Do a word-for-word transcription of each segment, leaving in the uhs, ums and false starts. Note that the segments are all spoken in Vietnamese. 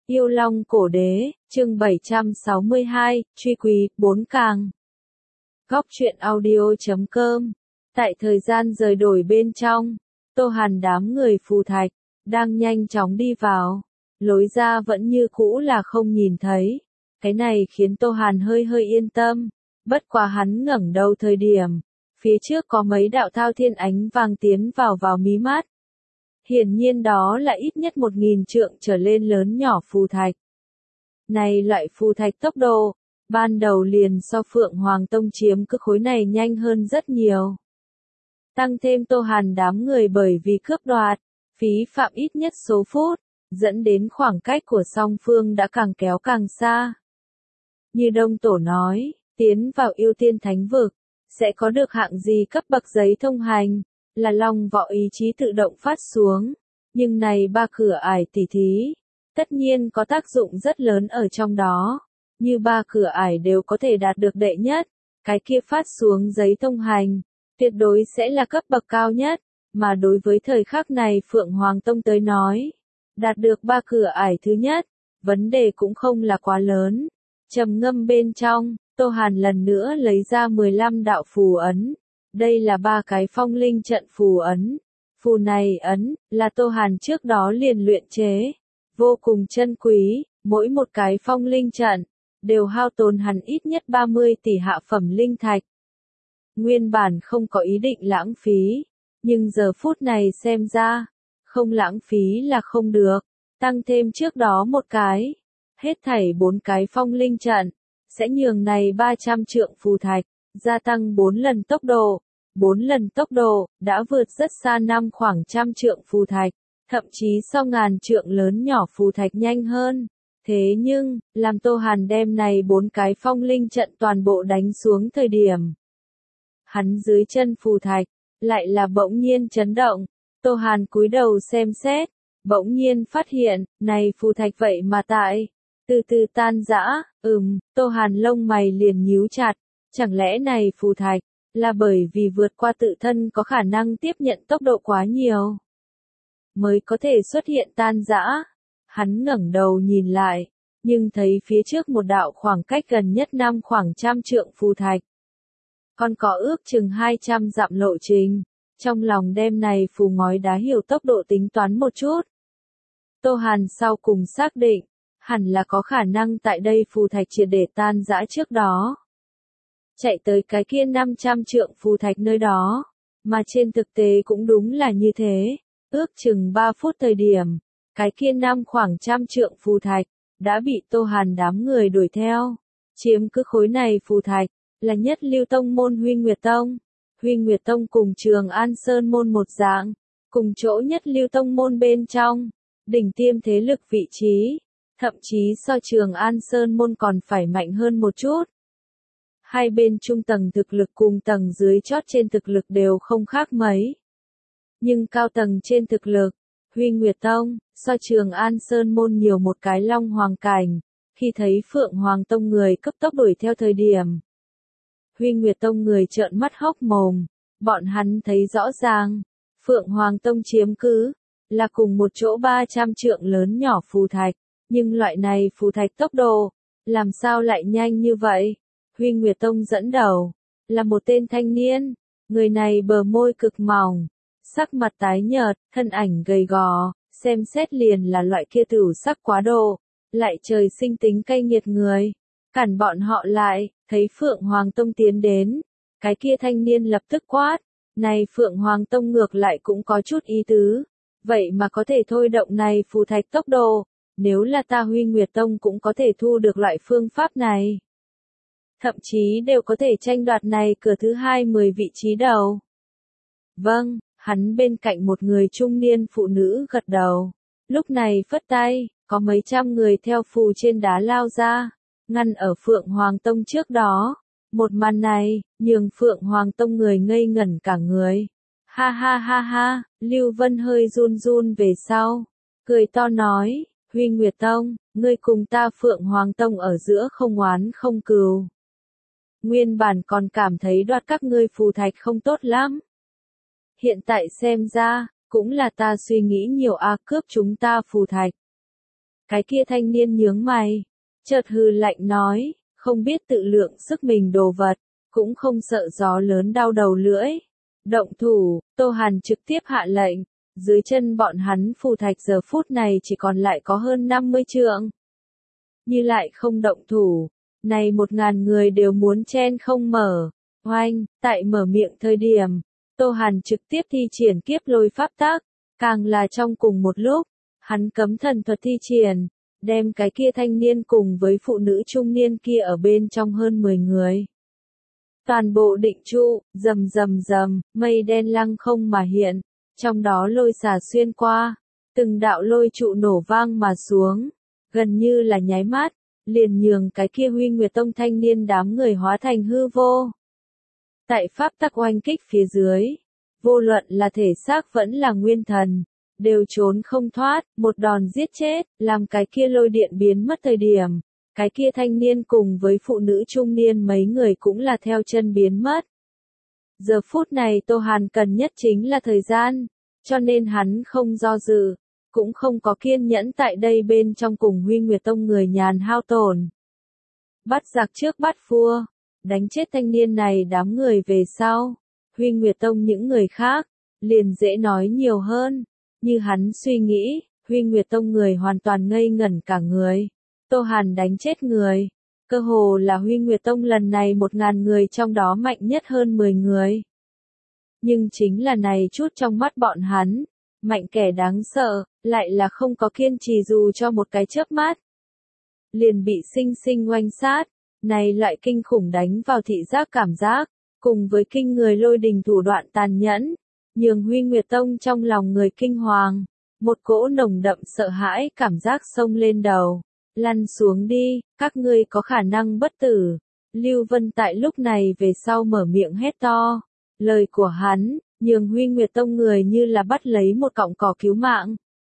Yêu Long Cổ Đế, chương bảy trăm sáu mươi hai, truy quý, bốn càng. Góc truyện audio chấm com. Tại thời gian rời đổi bên trong, Tô Hàn đám người phù thạch, đang nhanh chóng đi vào. Lối ra vẫn như cũ là không nhìn thấy. Cái này khiến Tô Hàn hơi hơi yên tâm. Bất quá hắn ngẩng đầu thời điểm, phía trước có mấy đạo thao thiên ánh vàng tiến vào vào mí mắt. Hiển nhiên đó là ít nhất một nghìn trượng trở lên lớn nhỏ phù thạch. Này loại phù thạch tốc độ, ban đầu liền so Phượng Hoàng Tông chiếm cứ khối này nhanh hơn rất nhiều. Tăng thêm Tô Hàn đám người bởi vì cướp đoạt, phí phạm ít nhất số phút, dẫn đến khoảng cách của song phương đã càng kéo càng xa. Như Đông Tổ nói, tiến vào yêu tiên thánh vực, sẽ có được hạng gì cấp bậc giấy thông hành, là Long Võ ý chí tự động phát xuống, nhưng này ba cửa ải tỉ thí, tất nhiên có tác dụng rất lớn ở trong đó, như ba cửa ải đều có thể đạt được đệ nhất, cái kia phát xuống giấy thông hành, tuyệt đối sẽ là cấp bậc cao nhất, mà đối với thời khắc này Phượng Hoàng Tông tới nói, đạt được ba cửa ải thứ nhất, vấn đề cũng không là quá lớn. Trầm ngâm bên trong, Tô Hàn lần nữa lấy ra mười lăm đạo phù ấn. Đây là ba cái phong linh trận phù ấn. Phù này ấn, là Tô Hàn trước đó liền luyện chế. Vô cùng chân quý, mỗi một cái phong linh trận, đều hao tốn hẳn ít nhất ba mươi tỷ hạ phẩm linh thạch. Nguyên bản không có ý định lãng phí, nhưng giờ phút này xem ra, không lãng phí là không được. Tăng thêm trước đó một cái, hết thảy bốn cái phong linh trận, sẽ nhường này ba trăm trượng phù thạch, gia tăng bốn lần tốc độ. bốn lần tốc độ, đã vượt rất xa năm khoảng trăm trượng phù thạch, thậm chí so ngàn trượng lớn nhỏ phù thạch nhanh hơn. Thế nhưng, làm Tô Hàn đem này bốn cái phong linh trận toàn bộ đánh xuống thời điểm. Hắn dưới chân phù thạch, lại là bỗng nhiên chấn động. Tô Hàn cúi đầu xem xét, bỗng nhiên phát hiện, này phù thạch vậy mà tại, từ từ tan rã, ừm, Tô Hàn lông mày liền nhíu chặt, chẳng lẽ này phù thạch, là bởi vì vượt qua tự thân có khả năng tiếp nhận tốc độ quá nhiều, mới có thể xuất hiện tan rã. Hắn ngẩng đầu nhìn lại, nhưng thấy phía trước một đạo khoảng cách gần nhất năm khoảng trăm trượng phù thạch. Còn có ước chừng hai trăm dặm lộ trình, trong lòng đem này phù ngói đá hiểu tốc độ tính toán một chút. Tô Hàn sau cùng xác định, hẳn là có khả năng tại đây phù thạch triệt để tan rã trước đó. Chạy tới cái kia năm trăm trượng phù thạch nơi đó, mà trên thực tế cũng đúng là như thế, ước chừng ba phút thời điểm, cái kia năm khoảng trăm trượng phù thạch, đã bị Tô Hàn đám người đuổi theo, chiếm cứ khối này phù thạch, là Nhất Lưu Tông môn Huy Nguyệt Tông. Huy Nguyệt Tông cùng Trường An Sơn môn một dạng, cùng chỗ Nhất Lưu Tông môn bên trong, đỉnh tiêm thế lực vị trí, thậm chí so Trường An Sơn môn còn phải mạnh hơn một chút. Hai bên trung tầng thực lực cùng tầng dưới chót trên thực lực đều không khác mấy. Nhưng cao tầng trên thực lực, Huy Nguyệt Tông, so Trường An Sơn môn nhiều một cái Long Hoàng cảnh, khi thấy Phượng Hoàng Tông người cấp tốc đuổi theo thời điểm. Huy Nguyệt Tông người trợn mắt hốc mồm, bọn hắn thấy rõ ràng, Phượng Hoàng Tông chiếm cứ, là cùng một chỗ ba trăm trượng lớn nhỏ phù thạch, nhưng loại này phù thạch tốc độ, làm sao lại nhanh như vậy? Huy Nguyệt Tông dẫn đầu, là một tên thanh niên, người này bờ môi cực mỏng, sắc mặt tái nhợt, thân ảnh gầy gò, xem xét liền là loại kia tửu sắc quá độ, lại trời sinh tính cay nghiệt người. Cản bọn họ lại, thấy Phượng Hoàng Tông tiến đến, cái kia thanh niên lập tức quát, này Phượng Hoàng Tông ngược lại cũng có chút ý tứ, vậy mà có thể thôi động này phù thạch tốc độ, nếu là ta Huy Nguyệt Tông cũng có thể thu được loại phương pháp này. Thậm chí đều có thể tranh đoạt này cửa thứ hai mười vị trí đầu. Vâng, hắn bên cạnh một người trung niên phụ nữ gật đầu, lúc này phất tay, có mấy trăm người theo phù trên đá lao ra. Ngăn ở Phượng Hoàng Tông trước đó, một màn này, nhường Phượng Hoàng Tông người ngây ngẩn cả người. Ha ha ha ha, Lưu Vân hơi run run về sau, cười to nói, Huy Nguyệt Tông, ngươi cùng ta Phượng Hoàng Tông ở giữa không oán không cừu. Nguyên bản còn cảm thấy đoạt các ngươi phù thạch không tốt lắm. Hiện tại xem ra, cũng là ta suy nghĩ nhiều a cướp chúng ta phù thạch. Cái kia thanh niên nhướng mày, chợt hừ lạnh nói, không biết tự lượng sức mình đồ vật, cũng không sợ gió lớn đau đầu lưỡi. Động thủ, Tô Hàn trực tiếp hạ lệnh, dưới chân bọn hắn phù thạch giờ phút này chỉ còn lại có hơn năm mươi trượng. Như lại không động thủ, này một ngàn người đều muốn chen không mở. Oanh, tại mở miệng thời điểm, Tô Hàn trực tiếp thi triển kiếp lôi pháp tác, càng là trong cùng một lúc, hắn cấm thần thuật thi triển, đem cái kia thanh niên cùng với phụ nữ trung niên kia ở bên trong hơn mười người. Toàn bộ định trụ, rầm rầm rầm, mây đen lăng không mà hiện, trong đó lôi xả xuyên qua, từng đạo lôi trụ nổ vang mà xuống, gần như là nháy mắt, liền nhường cái kia Huy Nguyệt Tông thanh niên đám người hóa thành hư vô. Tại pháp tắc oanh kích phía dưới, vô luận là thể xác vẫn là nguyên thần, đều trốn không thoát, một đòn giết chết, làm cái kia lôi điện biến mất thời điểm. Cái kia thanh niên cùng với phụ nữ trung niên mấy người cũng là theo chân biến mất. Giờ phút này Tô Hàn cần nhất chính là thời gian, cho nên hắn không do dự, cũng không có kiên nhẫn tại đây bên trong cùng Huy Nguyệt Tông người nhàn hao tổn. Bắt giặc trước bắt vua, đánh chết thanh niên này đám người về sau, Huy Nguyệt Tông những người khác, liền dễ nói nhiều hơn, như hắn suy nghĩ, Huy Nguyệt Tông người hoàn toàn ngây ngẩn cả người. Tô Hàn đánh chết người, cơ hồ là Huy Nguyệt Tông lần này một ngàn người trong đó mạnh nhất hơn mười người. Nhưng chính là này chút trong mắt bọn hắn, mạnh kẻ đáng sợ, lại là không có kiên trì dù cho một cái chớp mắt. Liền bị sinh sinh oanh sát, này loại kinh khủng đánh vào thị giác cảm giác, cùng với kinh người lôi đình thủ đoạn tàn nhẫn, nhường Huy Nguyệt Tông trong lòng người kinh hoàng, một cỗ nồng đậm sợ hãi cảm giác xông lên đầu. Lăn xuống đi, các ngươi có khả năng bất tử. Lưu Vân tại lúc này về sau mở miệng hét to. Lời của hắn, nhường Huy Nguyệt Tông người như là bắt lấy một cọng cỏ cứu mạng.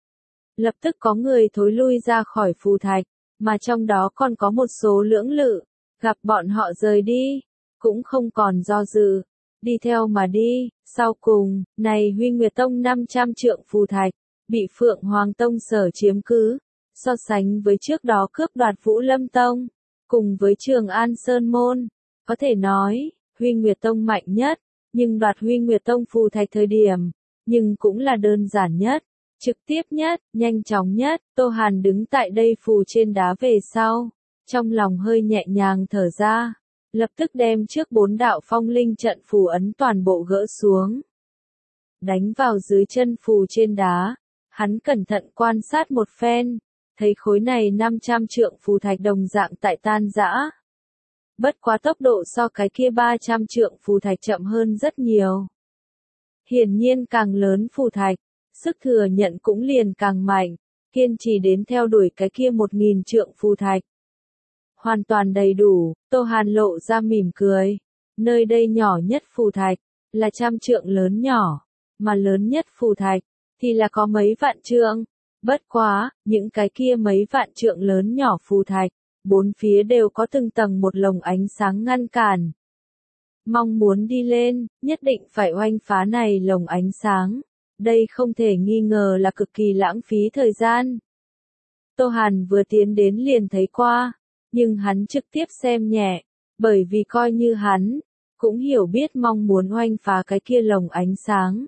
Lập tức có người thối lui ra khỏi phù thạch, mà trong đó còn có một số lưỡng lự, gặp bọn họ rời đi, cũng không còn do dự, đi theo mà đi. Sau cùng, này Huy Nguyệt Tông năm trăm trượng phù thạch, bị Phượng Hoàng Tông sở chiếm cứ. So sánh với trước đó cướp đoạt Vũ Lâm Tông, cùng với Trường An Sơn Môn, có thể nói, Huy Nguyệt Tông mạnh nhất, nhưng đoạt Huy Nguyệt Tông phù thạch thời điểm, nhưng cũng là đơn giản nhất, trực tiếp nhất, nhanh chóng nhất. Tô Hàn đứng tại đây phù trên đá về sau, trong lòng hơi nhẹ nhàng thở ra, lập tức đem trước bốn đạo phong linh trận phù ấn toàn bộ gỡ xuống. Đánh vào dưới chân phù trên đá, hắn cẩn thận quan sát một phen. Thấy khối này năm trăm trượng phù thạch đồng dạng tại tan rã. Bất quá tốc độ so cái kia ba trăm trượng phù thạch chậm hơn rất nhiều. Hiển nhiên càng lớn phù thạch, sức thừa nhận cũng liền càng mạnh, kiên trì đến theo đuổi cái kia một nghìn trượng phù thạch. Hoàn toàn đầy đủ, Tô Hàn lộ ra mỉm cười. Nơi đây nhỏ nhất phù thạch, là trăm trượng lớn nhỏ, mà lớn nhất phù thạch, thì là có mấy vạn trượng. Bất quá, những cái kia mấy vạn trượng lớn nhỏ phù thạch, bốn phía đều có từng tầng một lồng ánh sáng ngăn cản. Mong muốn đi lên, nhất định phải oanh phá này lồng ánh sáng. Đây không thể nghi ngờ là cực kỳ lãng phí thời gian. Tô Hàn vừa tiến đến liền thấy qua, nhưng hắn trực tiếp xem nhẹ, bởi vì coi như hắn, cũng hiểu biết mong muốn oanh phá cái kia lồng ánh sáng.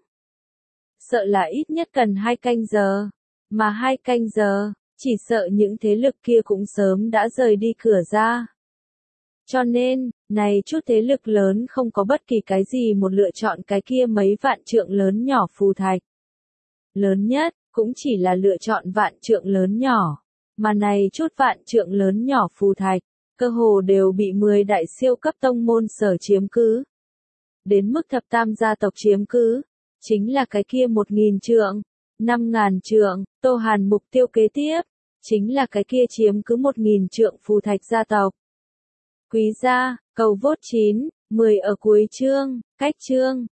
Sợ là ít nhất cần hai canh giờ. Mà hai canh giờ, chỉ sợ những thế lực kia cũng sớm đã rời đi cửa ra. Cho nên, này chút thế lực lớn không có bất kỳ cái gì một lựa chọn cái kia mấy vạn trượng lớn nhỏ phù thạch. Lớn nhất, cũng chỉ là lựa chọn vạn trượng lớn nhỏ, mà này chút vạn trượng lớn nhỏ phù thạch, cơ hồ đều bị mười đại siêu cấp tông môn sở chiếm cứ. Đến mức thập tam gia tộc chiếm cứ, chính là cái kia một nghìn trượng. Năm ngàn trượng, Tô Hàn mục tiêu kế tiếp, chính là cái kia chiếm cứ một nghìn trượng phù thạch gia tộc. Quý gia, cầu vốt chín, mười ở cuối chương, cách chương.